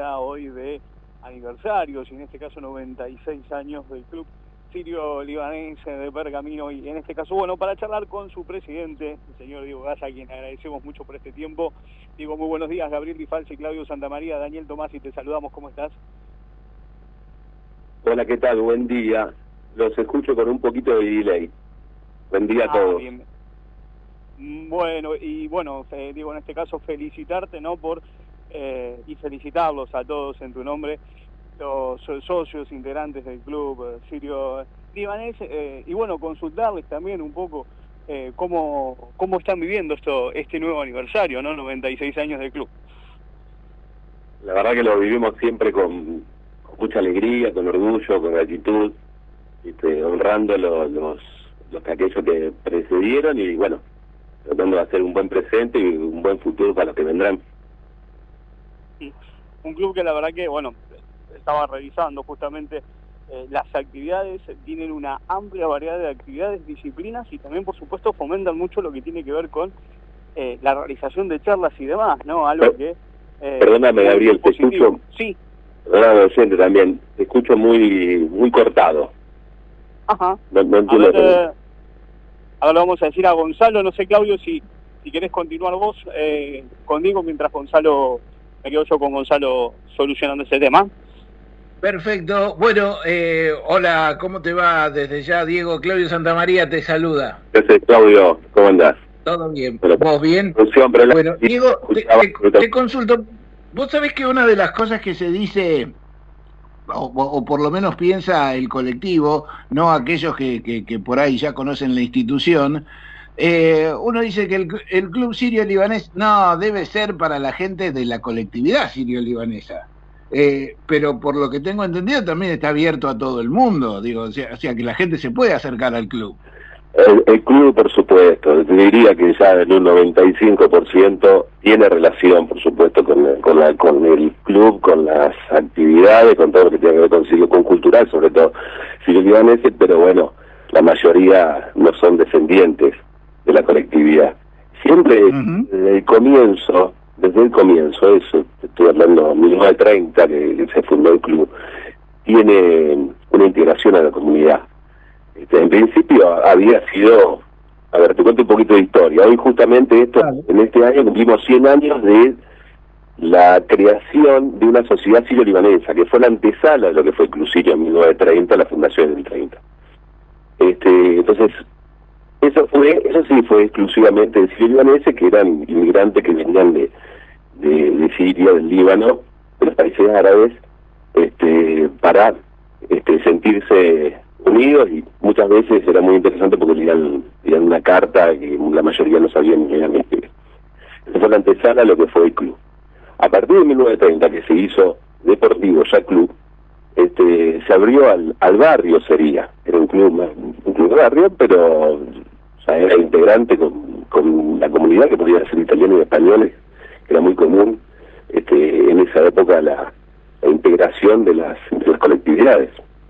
ya hoy de aniversarios, y en este caso 96 años del Club Sirio Libanense de Pergamino, y en este caso, bueno, para charlar con su presidente, el señor Diego Gasa, a quien agradecemos mucho por este tiempo. Diego, muy buenos días. Gabriel Di Falsi, Claudio Santamaría, Daniel Tomás, y te saludamos. ¿Cómo estás? Hola, ¿qué tal? Buen día. Los escucho con un poquito de delay. Buen día a todos. Bien. Bueno, y bueno, Diego, en este caso felicitarte, ¿no? Y felicitarlos a todos en tu nombre, los socios integrantes del Club Sirio Libanense, y bueno, consultarles también un poco cómo están viviendo este nuevo aniversario, ¿no? 96 años del club. La verdad que lo vivimos siempre con mucha alegría, con orgullo, con gratitud, honrando aquellos que precedieron y bueno, tratando de hacer un buen presente y un buen futuro para los que vendrán. Un club que la verdad que, bueno, estaba revisando justamente las actividades, tienen una amplia variedad de actividades, disciplinas, y también por supuesto fomentan mucho lo que tiene que ver con la realización de charlas y demás, ¿no? Algo que... Perdóname, Gabriel, te escucho... Sí. Perdóname, docente, también, te escucho muy cortado. Ajá. No entiendo. Ahora vamos a decir a Gonzalo, no sé, Claudio, si querés continuar vos conmigo mientras Gonzalo... Me quedo yo con Gonzalo solucionando ese tema. Perfecto. Bueno, hola, ¿cómo te va? Desde ya, Diego, Claudio Santamaría te saluda. Gracias, Claudio, ¿cómo andás? Todo bien. Pero, ¿Vos bien? Bueno, Diego, te consulto. Vos sabés que una de las cosas que se dice, o por lo menos piensa el colectivo, no aquellos que por ahí ya conocen la institución, uno dice que el Club Sirio Libanés no debe ser para la gente de la colectividad sirio-libanesa, pero por lo que tengo entendido también está abierto a todo el mundo, digo, o sea que la gente se puede acercar al club. El club, por supuesto, te diría que ya en un 95% tiene relación, por supuesto, con el club, con las actividades, con todo lo que tiene que ver con cultural, sobre todo sirio-libanese, pero bueno, la mayoría no son descendientes de la colectividad. Siempre desde el comienzo, eso, estoy hablando de 1930, que se fundó el club, tiene una integración a la comunidad. En principio había sido, a ver, te cuento un poquito de historia. Hoy justamente en este año cumplimos 100 años de la creación de una sociedad sirio-libanesa, que fue la antesala de lo que fue el Club Sirio en 1930, la fundación en el 30. Entonces, eso sí fue exclusivamente de sirio-libaneses, que eran inmigrantes que venían de Siria, del Líbano, de los países árabes, para sentirse unidos, y muchas veces era muy interesante porque leían una carta que la mayoría no sabían ni eran escribir. Esa fue la antesala a lo que fue el club. A partir de 1930, que se hizo deportivo, ya club, se abrió al barrio, era un club de barrio, pero era integrante con la comunidad, que podía ser italianos y españoles, que era muy común en esa época la integración de las colectividades.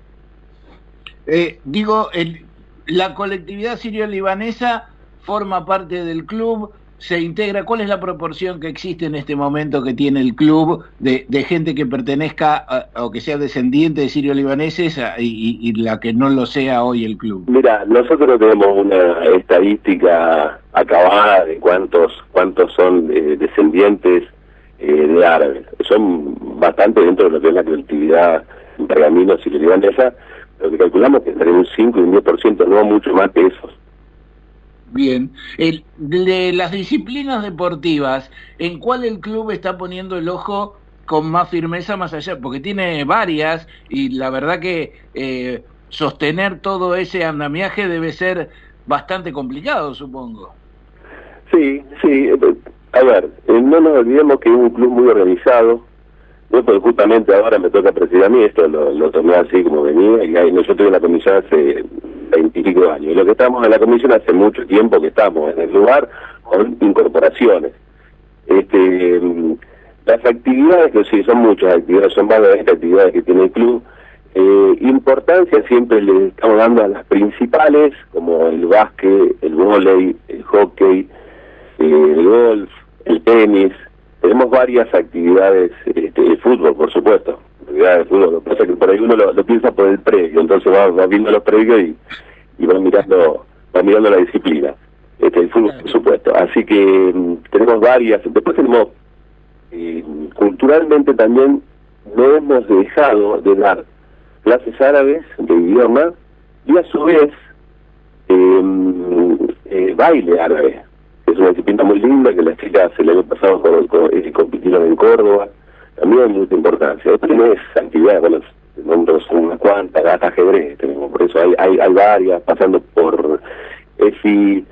Digo, la colectividad sirio-libanesa forma parte del club, se integra. ¿Cuál es la proporción que existe en este momento que tiene el club de gente que pertenezca o que sea descendiente de sirio-libaneses y la que no lo sea hoy el club? Mira, nosotros tenemos una estadística acabada de cuántos son descendientes de árabes. Son bastante dentro de lo que es la colectividad en Pergamino sirio-libanesa. Lo que calculamos que entre un 5 y un 10%, no mucho más que eso. Bien. De las disciplinas deportivas, ¿en cuál el club está poniendo el ojo con más firmeza más allá? Porque tiene varias y la verdad que sostener todo ese andamiaje debe ser bastante complicado, supongo. Sí. A ver, no nos olvidemos que es un club muy organizado. No, porque justamente ahora me toca presidir a mí, esto lo tomé así como venía, y yo estuve en la comisión hace 20 y pico años, y lo que estamos en la comisión hace mucho tiempo que estamos en el lugar con incorporaciones. Las actividades, que sí, son muchas actividades, son más de 20 actividades que tiene el club. Importancia siempre le estamos dando a las principales, como el básquet, el vóley, el hockey, el golf, el tenis. Tenemos varias actividades, el fútbol, por supuesto. Actividades de fútbol. Lo que pasa es que por ahí uno lo piensa por el previo, entonces va viendo los previos y va mirando la disciplina. El fútbol, por supuesto. Así que tenemos varias. Después tenemos, culturalmente también, no hemos dejado de dar clases árabes de idioma y a su vez baile árabe. Es una disciplina muy linda que las chicas el año pasado compitieron en Córdoba. También hay mucha importancia. Esto no es actividad, bueno, nombres son unas cuantas, hasta ajedrez tenemos, por eso hay varias, pasando por EFI,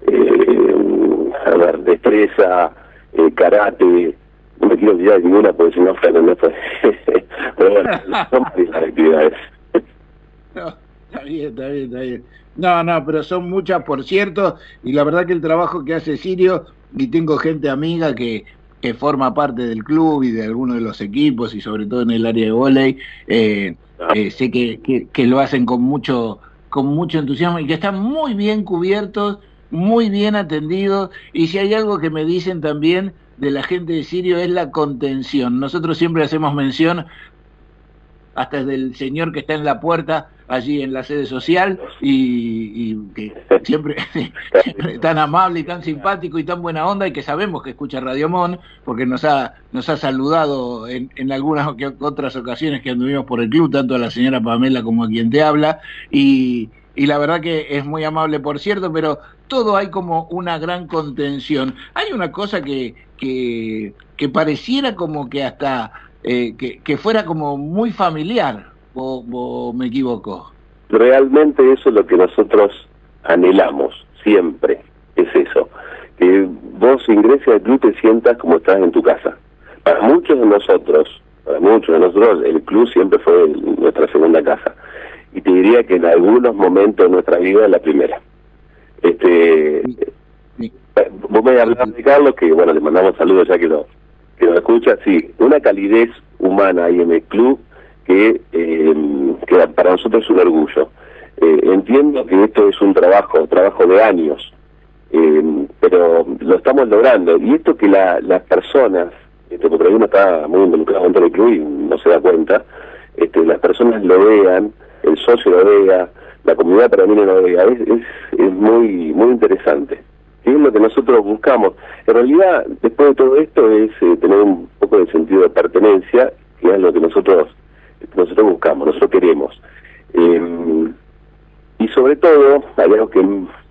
destreza, karate. No me quiero olvidar de ninguna porque si no, pero bueno, son varias actividades. No, está bien. No, pero son muchas, por cierto, y la verdad que el trabajo que hace Sirio, y tengo gente amiga que forma parte del club y de algunos de los equipos, y sobre todo en el área de vóley, sé que lo hacen con mucho entusiasmo y que están muy bien cubiertos, muy bien atendidos, y si hay algo que me dicen también de la gente de Sirio es la contención. Nosotros siempre hacemos mención hasta del señor que está en la puerta allí en la sede social y que siempre tan amable y tan simpático y tan buena onda, y que sabemos que escucha Radio Mon porque nos ha saludado en algunas otras ocasiones que anduvimos por el club, tanto a la señora Pamela como a quien te habla, y la verdad que es muy amable, por cierto, pero todo hay como una gran contención. Hay una cosa que pareciera como que hasta que fuera como muy familiar, o me equivoco. Realmente eso es lo que nosotros anhelamos siempre, es eso, que vos ingreses al club, te sientas como estás en tu casa. Para muchos de nosotros, el club siempre fue nuestra segunda casa, y te diría que en algunos momentos de nuestra vida es la primera. Vos me hablabas de Carlos, que bueno, le mandamos saludos ya que lo escucha. Sí, una calidez humana ahí en el club que para nosotros es un orgullo. Entiendo que esto es un trabajo de años, pero lo estamos logrando, y esto que las personas, porque ahí uno está muy involucrado dentro del club y no se da cuenta, las personas lo vean, el socio lo vea, la comunidad también lo vea, es muy interesante. ¿Qué es lo que nosotros buscamos? En realidad, después de todo esto, es tener un poco de sentido de pertenencia, que es lo que nosotros buscamos, nosotros queremos. Y sobre todo, hay algo que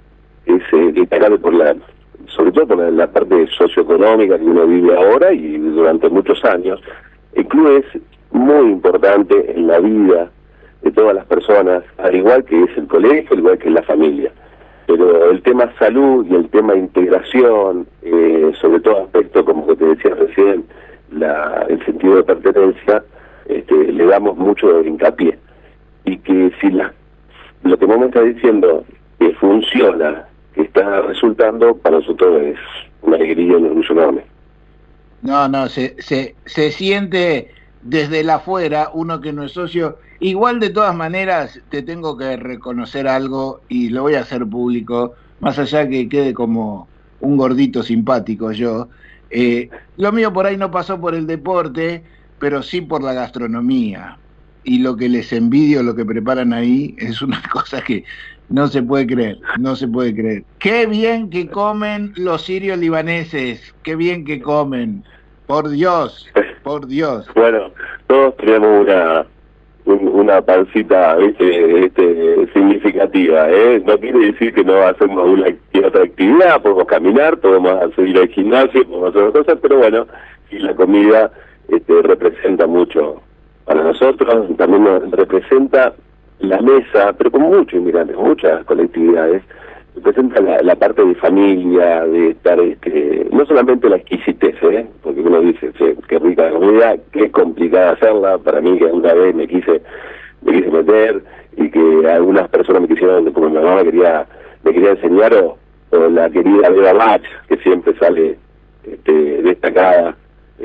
es destacable sobre todo por la parte socioeconómica que uno vive ahora y durante muchos años. El club es muy importante en la vida de todas las personas, al igual que es el colegio, al igual que es la familia. Pero el tema salud y el tema integración, sobre todo aspectos como que te decía recién, el sentido de pertenencia, le damos mucho hincapié. Y que si lo que vos me estás diciendo que funciona, que está resultando, para nosotros es una alegría y un orgullo enorme. No, se siente desde el afuera, uno que no es socio. Igual, de todas maneras, te tengo que reconocer algo, y lo voy a hacer público, más allá que quede como un gordito simpático yo. Lo mío por ahí no pasó por el deporte, pero sí por la gastronomía. Y lo que les envidio, lo que preparan ahí, es una cosa que no se puede creer. Qué bien que comen los sirios libaneses, qué bien que comen. Por Dios. Bueno, todos tenemos una pancita, significativa, no quiere decir que no hacemos una otra actividad, podemos caminar, podemos ir al gimnasio, podemos hacer otras cosas, pero bueno, y la comida representa mucho para nosotros, también nos representa la mesa, pero con muchos inmigrantes, muchas colectividades, representa la parte de familia, de estar, no solamente la exquisitez, porque uno dice, qué rica la comida, qué complicada hacerla, para mí que una vez me quise meter, y que algunas personas me quisieron, como mi mamá me quería enseñar, o la querida Beba Bach, que siempre sale destacada,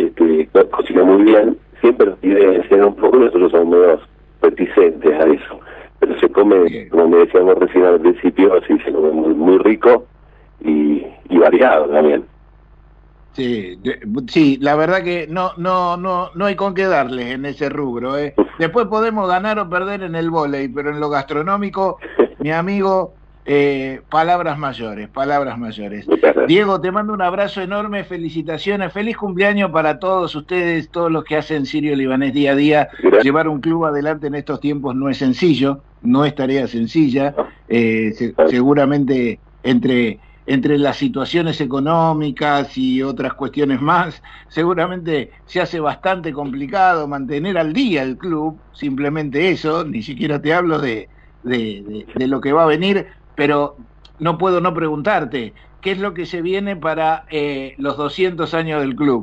cocina muy bien, siempre nos pide enseñar un poco, nosotros somos medio reticentes a eso. Pero se come, como me decíamos recién al principio, así se come muy rico y variado también. Sí, la verdad que no hay con qué darles en ese rubro. Después podemos ganar o perder en el vóley, pero en lo gastronómico, mi amigo, palabras mayores, palabras mayores. Diego, te mando un abrazo enorme, felicitaciones, feliz cumpleaños para todos ustedes, todos los que hacen Sirio Libanés día a día. Gracias. Llevar un club adelante en estos tiempos no es sencillo, no es tarea sencilla, seguramente entre las situaciones económicas y otras cuestiones más, seguramente se hace bastante complicado mantener al día el club, simplemente eso, ni siquiera te hablo de lo que va a venir, pero no puedo no preguntarte, ¿qué es lo que se viene para los 200 años del club?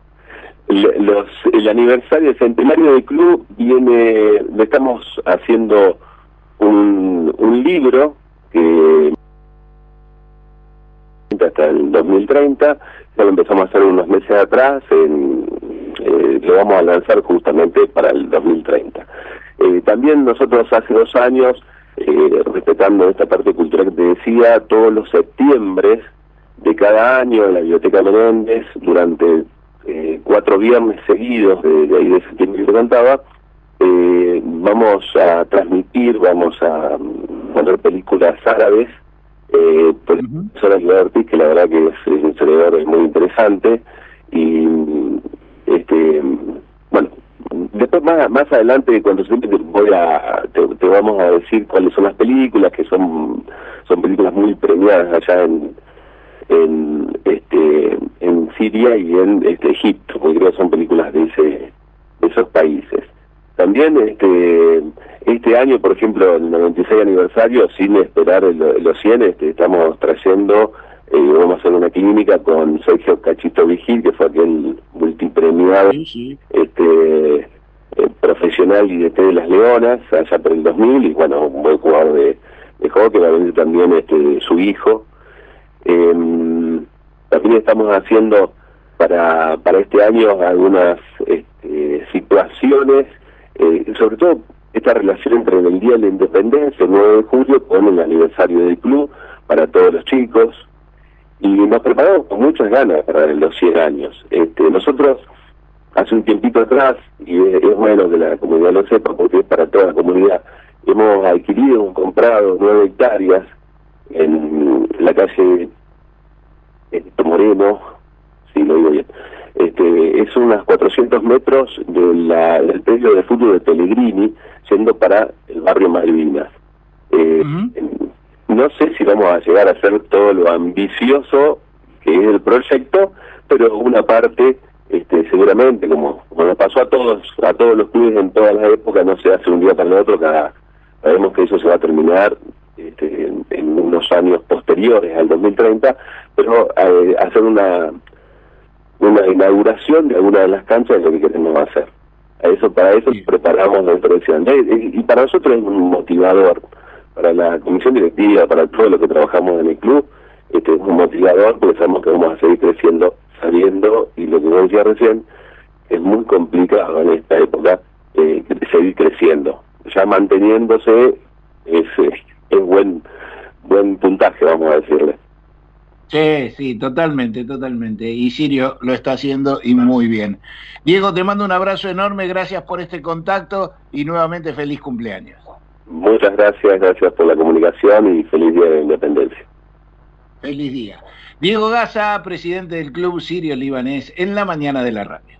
El aniversario, el centenario del club viene, le estamos haciendo un libro que hasta el 2030, ya lo empezamos a hacer unos meses atrás, lo vamos a lanzar justamente para el 2030. También nosotros hace 2 años, respetando esta parte cultural que te decía, todos los septiembres de cada año en la Biblioteca Menéndez, durante 4 viernes seguidos de ahí de septiembre que te contaba, vamos a transmitir, vamos a poner películas árabes, por Sora Liberty, que la verdad que es un cerebro muy interesante, y bueno, después más adelante, cuando te vamos a decir cuáles son las películas, que son películas muy premiadas allá en Siria y en Egipto, porque creo que son películas de esos países. También este año, por ejemplo, el 96 aniversario, sin esperar los 100, estamos trayendo, vamos a hacer una clínica con Sergio Cachito Vigil, que fue aquel multipremiado profesional y de las Leonas, allá por el 2000, y bueno, un buen jugador de hockey, va a venir también su hijo. También estamos haciendo para este año algunas situaciones, sobre todo esta relación entre el Día de la Independencia, el 9 de julio, con el aniversario del club para todos los chicos, y nos preparamos con muchas ganas para los 100 años. Nosotros, hace un tiempito atrás, y es bueno que la comunidad lo sepa, porque es para toda la comunidad, hemos comprado 9 hectáreas en la calle Moreno, si lo digo bien. Es unos 400 metros del predio de fútbol de Pellegrini, yendo para el barrio Malvinas. No sé si vamos a llegar a hacer todo lo ambicioso que es el proyecto, pero una parte, seguramente, como nos pasó a todos los clubes en todas las épocas, no se hace un día para el otro, sabemos que eso se va a terminar en unos años posteriores al 2030, pero hacer una inauguración de alguna de las canchas es lo que queremos hacer. Para eso preparamos la introducción. Y para nosotros es un motivador, para la comisión directiva, para todo lo que trabajamos en el club, es un motivador, porque sabemos que vamos a seguir creciendo, sabiendo, y lo que vos decías recién, es muy complicado en esta época seguir creciendo. Ya manteniéndose es buen puntaje, vamos a decirle. Sí, totalmente. Y Sirio lo está haciendo y muy bien. Diego, te mando un abrazo enorme, gracias por este contacto y nuevamente feliz cumpleaños. Muchas gracias por la comunicación y feliz Día de la Independencia. Feliz día. Diego Gaza, presidente del Club Sirio Libanés, en la mañana de la radio.